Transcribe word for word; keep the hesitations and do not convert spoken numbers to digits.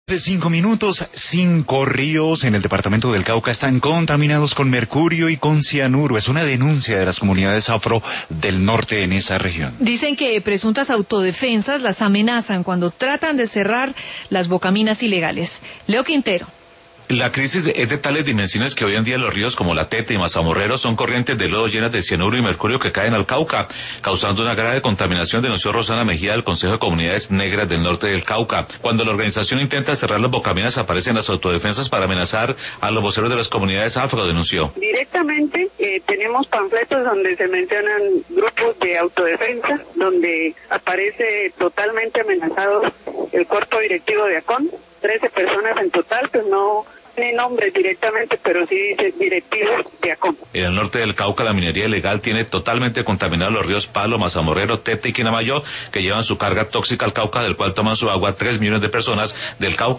De cinco minutos, cinco ríos en el departamento del Cauca están contaminados con mercurio y con cianuro. Es una denuncia de las comunidades afro del norte en esa región. Dicen que presuntas autodefensas las amenazan cuando tratan de cerrar las bocaminas ilegales. Leo Quintero. La crisis es de tales dimensiones que hoy en día los ríos como La Teta y Mazamorrero son corrientes de lodo llenas de cianuro y mercurio que caen al Cauca, causando una grave contaminación, denunció Rosana Mejía del Consejo de Comunidades Negras del Norte del Cauca. Cuando la organización intenta cerrar las bocaminas aparecen las autodefensas para amenazar a los voceros de las comunidades afro, denunció. Directamente eh, tenemos panfletos donde se mencionan grupos de autodefensa, donde aparece totalmente amenazado el cuerpo directivo de ACON, trece personas en total, pues no tiene nombres directamente, pero sí dice directivos de ACON. En el norte del Cauca la minería ilegal tiene totalmente contaminados los ríos Palo, Mazamorrero, Teta y Quinamayo, que llevan su carga tóxica al Cauca, del cual toman su agua tres millones de personas del Cauca.